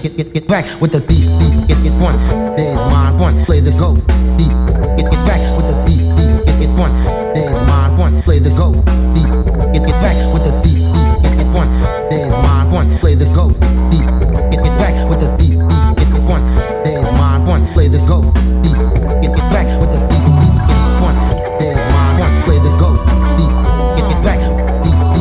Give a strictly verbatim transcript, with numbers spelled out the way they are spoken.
get get get back with the thief, thief, get get one. There's mine one, play this go. Thief, get get back with the thief, thief, get get one. There's mine one, play this go. Thief, get get back with the thief, thief, get get one. There's mine one, play this go. Thief, get get back with the thief, thief, get get one. There's mine one, play this go. Thief,